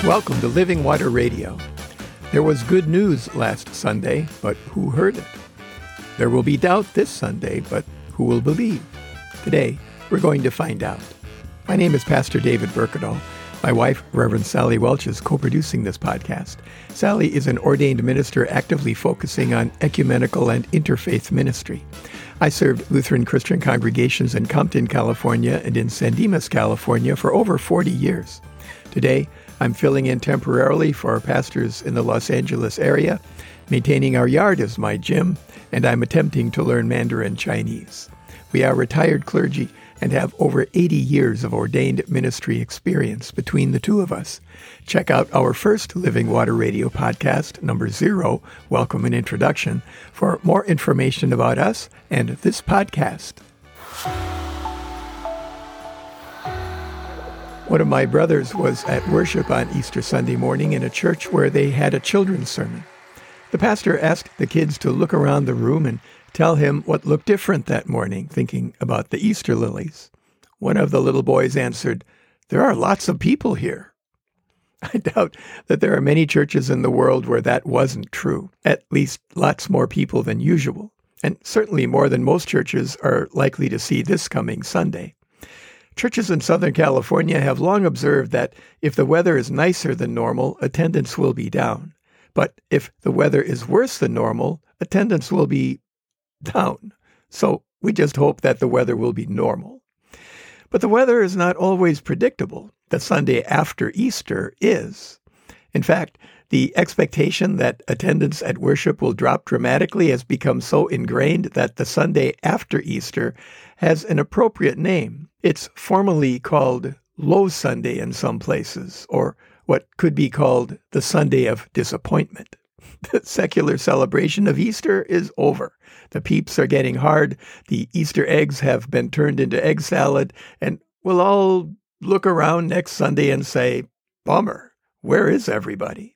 Welcome to Living Water Radio. There was good news last Sunday, but who heard it? There will be doubt this Sunday, but who will believe? Today, we're going to find out. My name is Pastor David Berkedal. My wife, Reverend Sally Welch, is co-producing this podcast. Sally is an ordained minister actively focusing on ecumenical and interfaith ministry. I served Lutheran Christian congregations in Compton, California, and in San Dimas, California for over 40 years. Today, I'm filling in temporarily for pastors in the Los Angeles area. Maintaining our yard is my gym, and I'm attempting to learn Mandarin Chinese. We are retired clergy and have over 80 years of ordained ministry experience between the two of us. Check out our first Living Water Radio podcast, number 0, Welcome and Introduction, for more information about us and this podcast. One of my brothers was at worship on Easter Sunday morning in a church where they had a children's sermon. The pastor asked the kids to look around the room and tell him what looked different that morning, thinking about the Easter lilies. One of the little boys answered, "There are lots of people here." I doubt that there are many churches in the world where that wasn't true, at least lots more people than usual, and certainly more than most churches are likely to see this coming Sunday. Churches in Southern California have long observed that if the weather is nicer than normal, attendance will be down. But if the weather is worse than normal, attendance will be down. So we just hope that the weather will be normal. But the weather is not always predictable. The Sunday after Easter is. In fact, the expectation that attendance at worship will drop dramatically has become so ingrained that the Sunday after Easter has an appropriate name. It's formally called Low Sunday in some places, or what could be called the Sunday of Disappointment. The secular celebration of Easter is over. The peeps are getting hard, the Easter eggs have been turned into egg salad, and we'll all look around next Sunday and say, "Bummer, where is everybody?"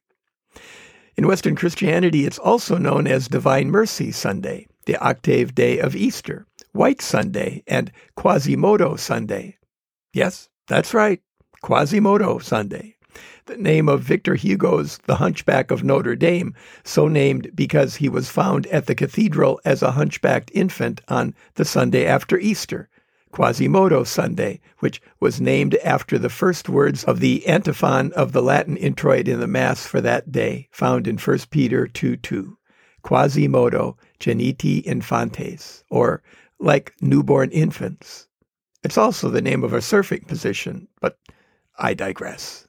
In Western Christianity, it's also known as Divine Mercy Sunday, the octave day of Easter, White Sunday, and Quasimodo Sunday. Yes, that's right, Quasimodo Sunday. The name of Victor Hugo's The Hunchback of Notre Dame, so named because he was found at the cathedral as a hunchbacked infant on the Sunday after Easter, Quasimodo Sunday, which was named after the first words of the antiphon of the Latin introit in the Mass for that day, found in 1 Peter 2:2, Quasimodo geniti infantes, or like newborn infants. It's also the name of a surfing position, but I digress.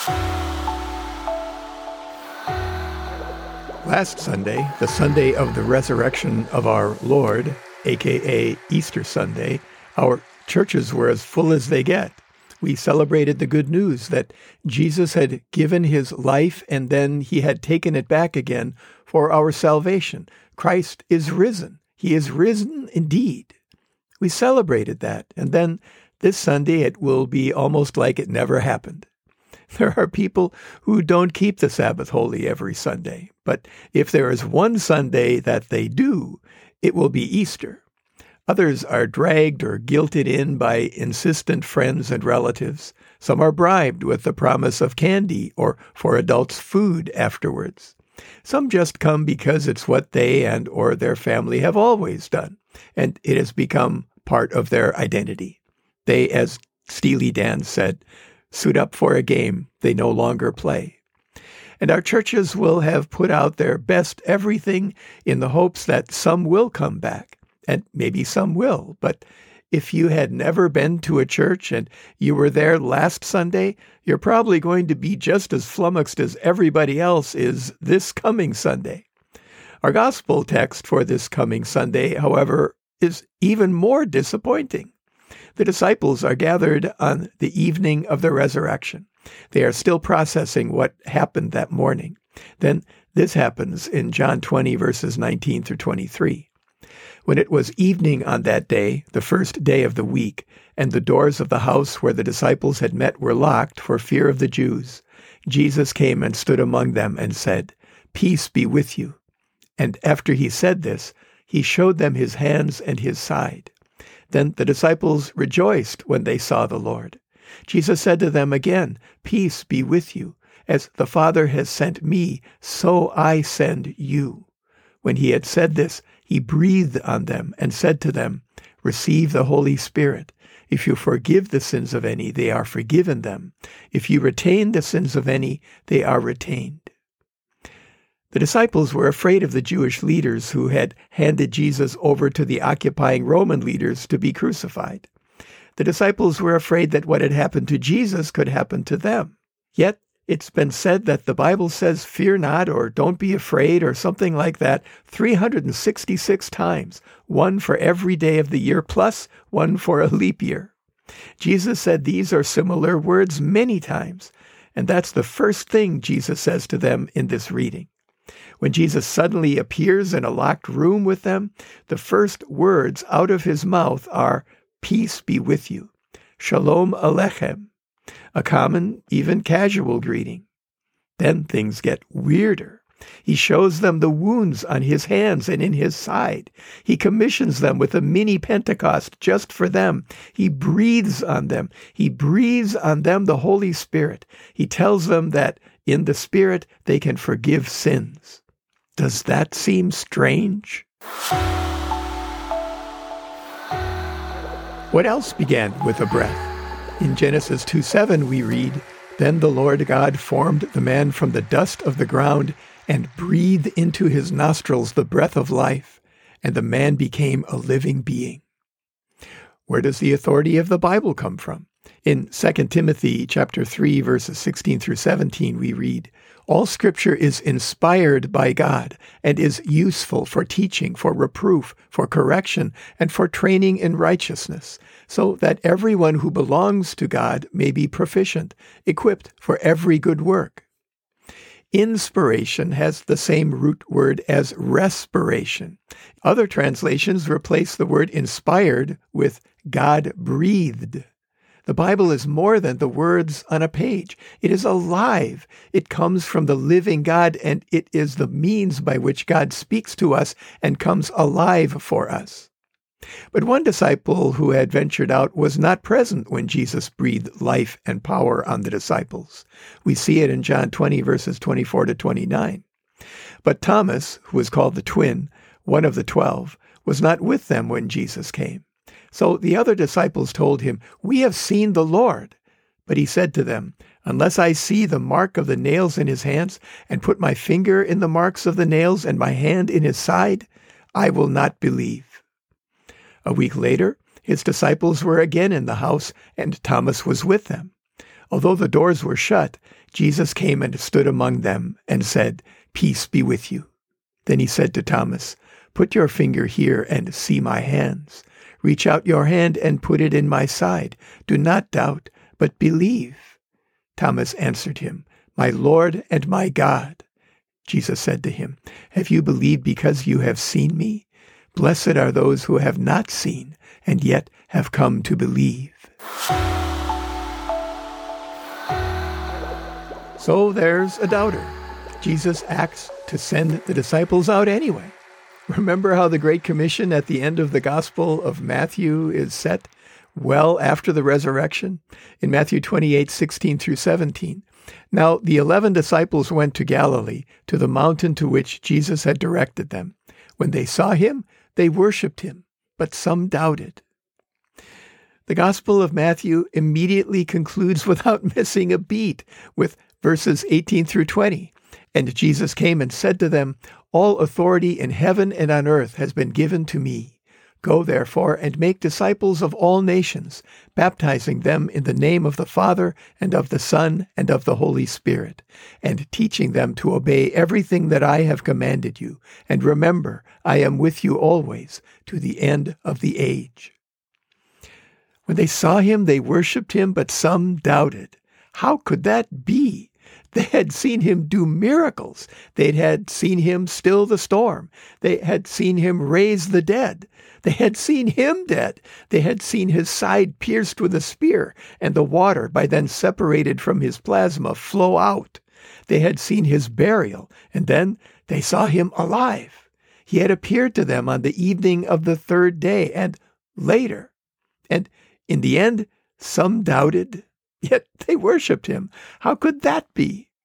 Last Sunday, the Sunday of the resurrection of our Lord, aka Easter Sunday, our churches were as full as they get. We celebrated the good news that Jesus had given his life and then he had taken it back again for our salvation. Christ is risen. He is risen indeed. We celebrated that, and then this Sunday it will be almost like it never happened. There are people who don't keep the Sabbath holy every Sunday, but if there is one Sunday that they do, it will be Easter. Others are dragged or guilted in by insistent friends and relatives. Some are bribed with the promise of candy or for adults food afterwards. Some just come because it's what they and or their family have always done, and it has become part of their identity. They, as Steely Dan said, suit up for a game they no longer play. And our churches will have put out their best everything in the hopes that some will come back, and maybe some will. But if you had never been to a church and you were there last Sunday, you're probably going to be just as flummoxed as everybody else is this coming Sunday. Our gospel text for this coming Sunday, however, is even more disappointing. The disciples are gathered on the evening of the resurrection. They are still processing what happened that morning. Then this happens in John 20, verses 19 through 23. When it was evening on that day, the first day of the week, and the doors of the house where the disciples had met were locked for fear of the Jews, Jesus came and stood among them and said, "Peace be with you." And after he said this, he showed them his hands and his side. Then the disciples rejoiced when they saw the Lord. Jesus said to them again, "Peace be with you." As the Father has sent me, so I send you." When he had said this, he breathed on them and said to them, "Receive the Holy Spirit. If you forgive the sins of any, they are forgiven them. If you retain the sins of any, they are retained." The disciples were afraid of the Jewish leaders who had handed Jesus over to the occupying Roman leaders to be crucified. The disciples were afraid that what had happened to Jesus could happen to them. Yet, it's been said that the Bible says, "Fear not," or "Don't be afraid," or something like that, 366 times, one for every day of the year, plus one for a leap year. Jesus said these or similar words many times, and that's the first thing Jesus says to them in this reading. When Jesus suddenly appears in a locked room with them, the first words out of his mouth are, "Peace be with you," "Shalom Alechem," a common, even casual greeting. Then things get weirder. He shows them the wounds on his hands and in his side. He commissions them with a mini Pentecost just for them. He breathes on them. He breathes on them the Holy Spirit. He tells them that in the Spirit they can forgive sins. Does that seem strange? What else began with a breath? In Genesis 2:7 we read, "Then the Lord God formed the man from the dust of the ground and breathed into his nostrils the breath of life, and the man became a living being." Where does the authority of the Bible come from? In 2 Timothy chapter 3, verses 16 through 17, we read, "All Scripture is inspired by God and is useful for teaching, for reproof, for correction, and for training in righteousness, so that everyone who belongs to God may be proficient, equipped for every good work." Inspiration has the same root word as respiration. Other translations replace the word inspired with God-breathed. The Bible is more than the words on a page. It is alive. It comes from the living God, and it is the means by which God speaks to us and comes alive for us. But one disciple who had ventured out was not present when Jesus breathed life and power on the disciples. We see it in John 20, verses 24 to 29. But Thomas, who was called the twin, one of the 12, was not with them when Jesus came. So the other disciples told him, "We have seen the Lord." But he said to them, "Unless I see the mark of the nails in his hands, and put my finger in the marks of the nails and my hand in his side, I will not believe." A week later, his disciples were again in the house, and Thomas was with them. Although the doors were shut, Jesus came and stood among them and said, "Peace be with you." Then he said to Thomas, "Put your finger here and see my hands. Reach out your hand and put it in my side. Do not doubt, but believe." Thomas answered him, "My Lord and my God." Jesus said to him, "Have you believed because you have seen me? Blessed are those who have not seen and yet have come to believe." So there's a doubter. Jesus acts to send the disciples out anyway. Remember how the Great Commission at the end of the Gospel of Matthew is set well after the resurrection? In Matthew 28, 16 through 17. "Now the 11 disciples went to Galilee, to the mountain to which Jesus had directed them. When they saw him, they worshipped him, but some doubted." The Gospel of Matthew immediately concludes without missing a beat with verses 18 through 20. "And Jesus came and said to them, 'All authority in heaven and on earth has been given to me. Go therefore and make disciples of all nations, baptizing them in the name of the Father and of the Son and of the Holy Spirit, and teaching them to obey everything that I have commanded you. And remember, I am with you always to the end of the age.'" When they saw him, they worshipped him, but some doubted. How could that be? They had seen him do miracles. They had seen him still the storm. They had seen him raise the dead. They had seen him dead. They had seen his side pierced with a spear, and the water, by then separated from his plasma, flow out. They had seen his burial, and then they saw him alive. He had appeared to them on the evening of the third day, and later. And in the end, some doubted, yet they worshipped him. How could that be?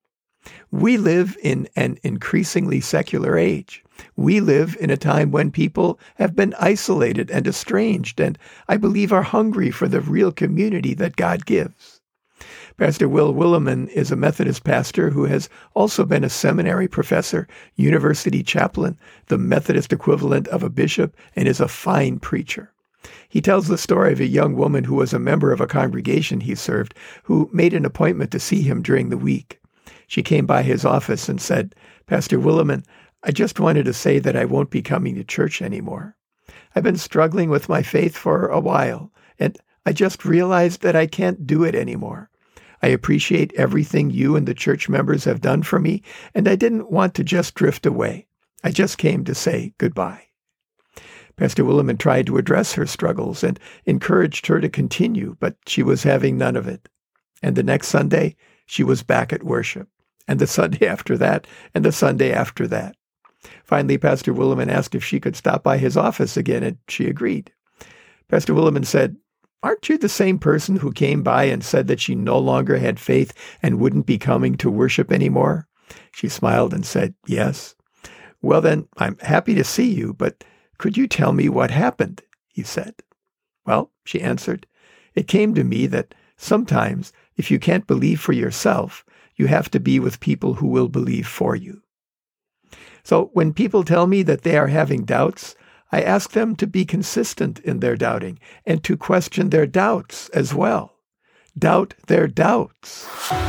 We live in an increasingly secular age. We live in a time when people have been isolated and estranged, and I believe are hungry for the real community that God gives. Pastor Will Willimon is a Methodist pastor who has also been a seminary professor, university chaplain, the Methodist equivalent of a bishop, and is a fine preacher. He tells the story of a young woman who was a member of a congregation he served, who made an appointment to see him during the week. She came by his office and said, "Pastor Willimon, I just wanted to say that I won't be coming to church anymore. I've been struggling with my faith for a while, and I just realized that I can't do it anymore. I appreciate everything you and the church members have done for me, and I didn't want to just drift away. I just came to say goodbye." Pastor Willimon tried to address her struggles and encouraged her to continue, but she was having none of it. And the next Sunday, she was back at worship, and the Sunday after that, and the Sunday after that. Finally, Pastor Willimon asked if she could stop by his office again, and she agreed. Pastor Willimon said, "Aren't you the same person who came by and said that she no longer had faith and wouldn't be coming to worship anymore?" She smiled and said, "Yes." "Well, then, I'm happy to see you, but could you tell me what happened?" he said. "Well," she answered, "it came to me that sometimes, if you can't believe for yourself, you have to be with people who will believe for you." So when people tell me that they are having doubts, I ask them to be consistent in their doubting and to question their doubts as well. Doubt their doubts.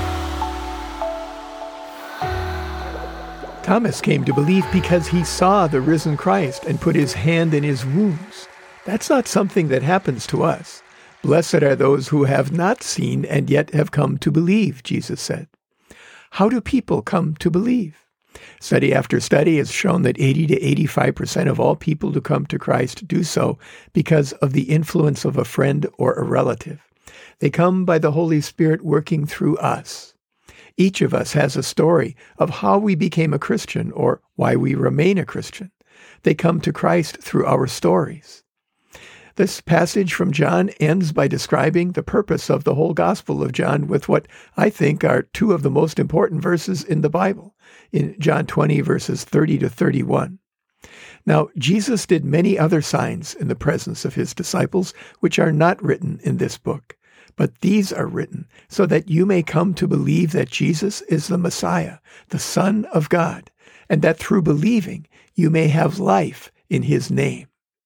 Thomas came to believe because he saw the risen Christ and put his hand in his wounds. That's not something that happens to us. Blessed are those who have not seen and yet have come to believe, Jesus said. How do people come to believe? Study after study has shown that 80 to 85% of all people who come to Christ do so because of the influence of a friend or a relative. They come by the Holy Spirit working through us. Each of us has a story of how we became a Christian or why we remain a Christian. They come to Christ through our stories. This passage from John ends by describing the purpose of the whole Gospel of John with what I think are two of the most important verses in the Bible, in John 20, verses 30 to 31. Now, Jesus did many other signs in the presence of his disciples, which are not written in this book. But these are written so that you may come to believe that Jesus is the Messiah, the Son of God, and that through believing you may have life in his name.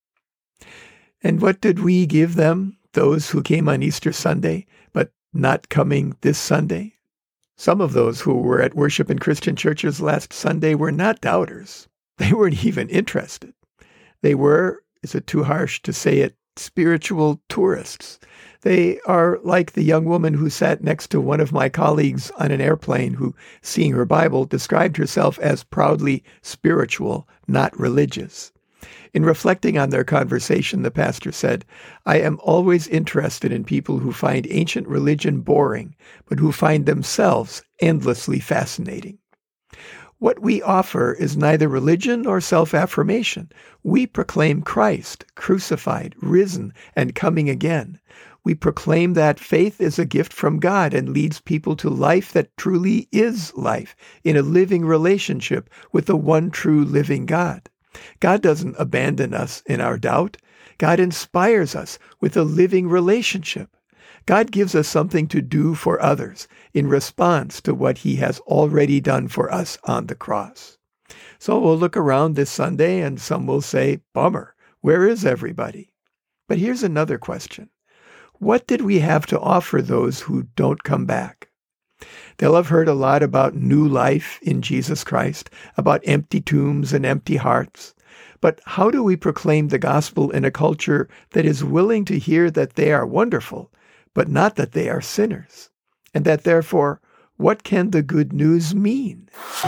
And what did we give them, those who came on Easter Sunday, but not coming this Sunday? Some of those who were at worship in Christian churches last Sunday were not doubters. They weren't even interested. They were, is it too harsh to say it, spiritual tourists. They are like the young woman who sat next to one of my colleagues on an airplane who, seeing her Bible, described herself as proudly spiritual, not religious. In reflecting on their conversation, the pastor said, "I am always interested in people who find ancient religion boring, but who find themselves endlessly fascinating." What we offer is neither religion nor self-affirmation. We proclaim Christ, crucified, risen, and coming again. We proclaim that faith is a gift from God and leads people to life that truly is life, in a living relationship with the one true living God. God doesn't abandon us in our doubt. God inspires us with a living relationship. God gives us something to do for others in response to what he has already done for us on the cross. So we'll look around this Sunday and some will say, "Bummer, where is everybody?" But here's another question. What did we have to offer those who don't come back? They'll have heard a lot about new life in Jesus Christ, about empty tombs and empty hearts. But how do we proclaim the gospel in a culture that is willing to hear that they are wonderful, but not that they are sinners? And that therefore, what can the good news mean?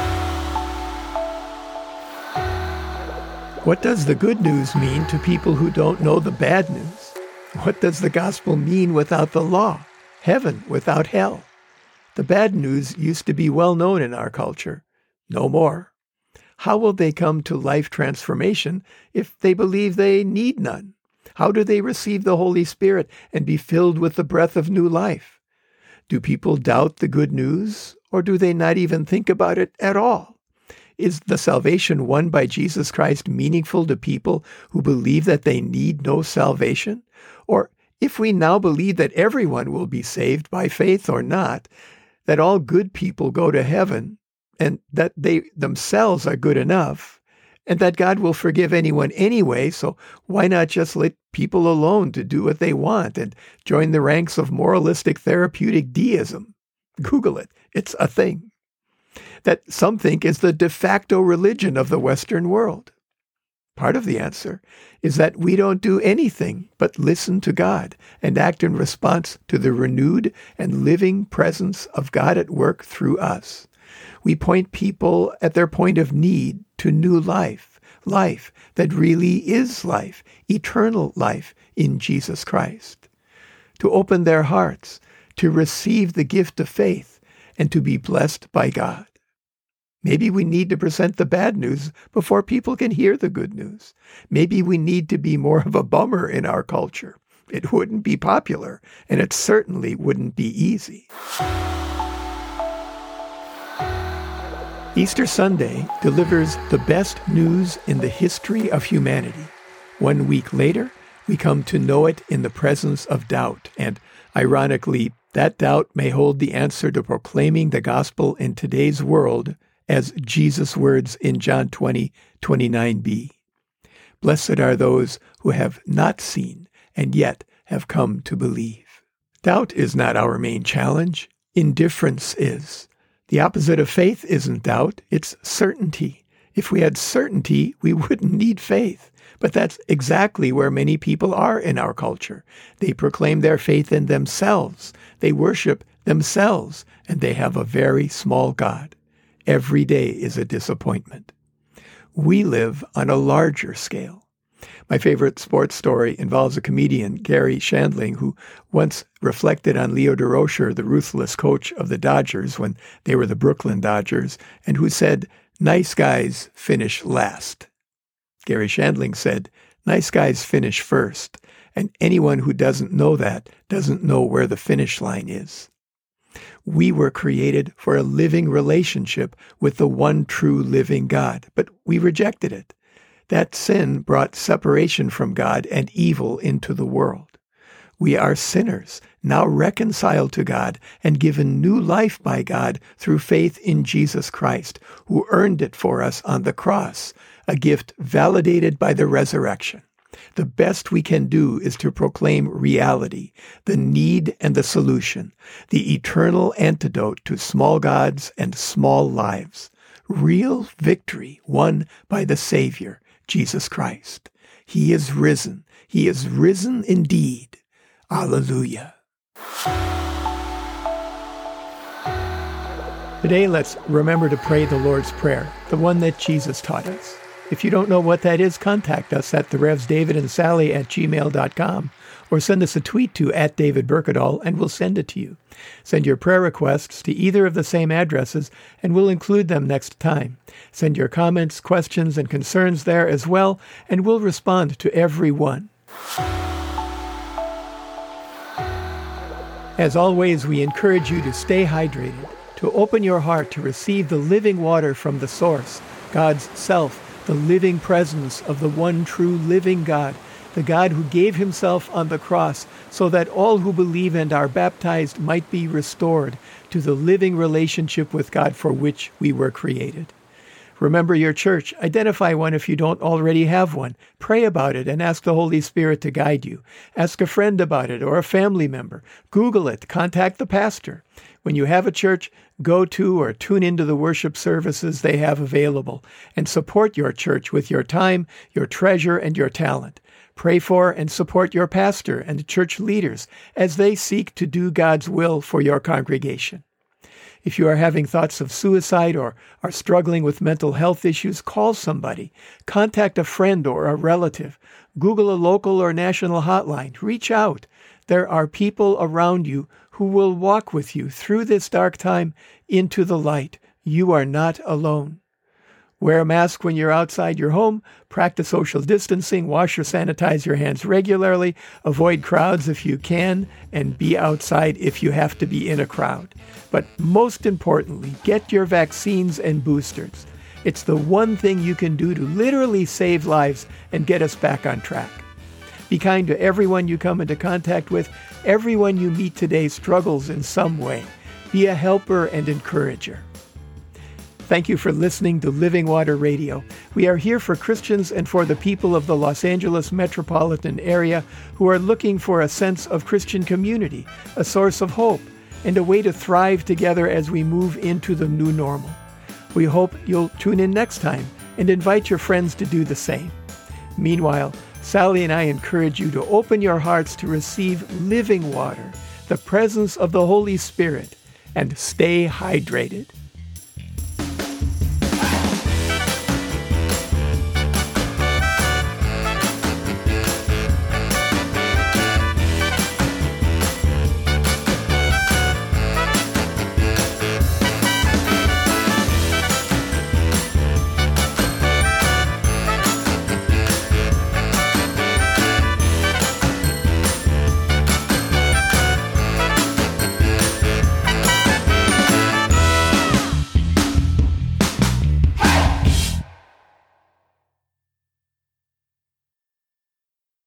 What does the good news mean to people who don't know the bad news? What does the gospel mean without the law? Heaven without hell? The bad news used to be well known in our culture. No more. How will they come to life transformation if they believe they need none? How do they receive the Holy Spirit and be filled with the breath of new life? Do people doubt the good news, or do they not even think about it at all? Is the salvation won by Jesus Christ meaningful to people who believe that they need no salvation? Or if we now believe that everyone will be saved by faith or not, that all good people go to heaven, and that they themselves are good enough, and that God will forgive anyone anyway, so why not just let people alone to do what they want and join the ranks of moralistic therapeutic deism? Google it. It's a thing that some think is the de facto religion of the Western world. Part of the answer is that we don't do anything but listen to God and act in response to the renewed and living presence of God at work through us. We point people at their point of need to new life, life that really is life, eternal life in Jesus Christ. To open their hearts, to receive the gift of faith, and to be blessed by God. Maybe we need to present the bad news before people can hear the good news. Maybe we need to be more of a bummer in our culture. It wouldn't be popular, and it certainly wouldn't be easy. Easter Sunday delivers the best news in the history of humanity. 1 week later, we come to know it in the presence of doubt, and ironically, that doubt may hold the answer to proclaiming the gospel in today's world, as Jesus' words in John 20:29b. Blessed are those who have not seen and yet have come to believe. Doubt is not our main challenge. Indifference is. The opposite of faith isn't doubt, it's certainty. If we had certainty, we wouldn't need faith. But that's exactly where many people are in our culture. They proclaim their faith in themselves. They worship themselves, and they have a very small God. Every day is a disappointment. We live on a larger scale. My favorite sports story involves a comedian, Gary Shandling, who once reflected on Leo Durocher, the ruthless coach of the Dodgers when they were the Brooklyn Dodgers, and who said, "Nice guys finish last." Gary Shandling said, "Nice guys finish first, and anyone who doesn't know that doesn't know where the finish line is." We were created for a living relationship with the one true living God, but we rejected it. That sin brought separation from God and evil into the world. We are sinners, now reconciled to God and given new life by God through faith in Jesus Christ, who earned it for us on the cross, a gift validated by the resurrection. The best we can do is to proclaim reality, the need and the solution, the eternal antidote to small gods and small lives. Real victory won by the Savior, Jesus Christ. He is risen. He is risen indeed. Alleluia. Today, let's remember to pray the Lord's Prayer, the one that Jesus taught us. If you don't know what that is, contact us at therevsdavidandsally@gmail.com or send us a tweet to @DavidBurkedahl and we'll send it to you. Send your prayer requests to either of the same addresses and we'll include them next time. Send your comments, questions, and concerns there as well, and we'll respond to every one. As always, we encourage you to stay hydrated, to open your heart to receive the living water from the source, God's self, the living presence of the one true living God, the God who gave himself on the cross so that all who believe and are baptized might be restored to the living relationship with God for which we were created. Remember your church. Identify one if you don't already have one. Pray about it and ask the Holy Spirit to guide you. Ask a friend about it or a family member. Google it. Contact the pastor. When you have a church, go to or tune into the worship services they have available and support your church with your time, your treasure, and your talent. Pray for and support your pastor and church leaders as they seek to do God's will for your congregation. If you are having thoughts of suicide or are struggling with mental health issues, call somebody. Contact a friend or a relative. Google a local or national hotline. Reach out. There are people around you who will walk with you through this dark time into the light. You are not alone. Wear a mask when you're outside your home, practice social distancing, wash or sanitize your hands regularly, avoid crowds if you can, and be outside if you have to be in a crowd. But most importantly, get your vaccines and boosters. It's the one thing you can do to literally save lives and get us back on track. Be kind to everyone you come into contact with. Everyone you meet today struggles in some way. Be a helper and encourager. Thank you for listening to Living Water Radio. We are here for Christians and for the people of the Los Angeles metropolitan area who are looking for a sense of Christian community, a source of hope, and a way to thrive together as we move into the new normal. We hope you'll tune in next time and invite your friends to do the same. Meanwhile, Sally and I encourage you to open your hearts to receive living water, the presence of the Holy Spirit, and stay hydrated.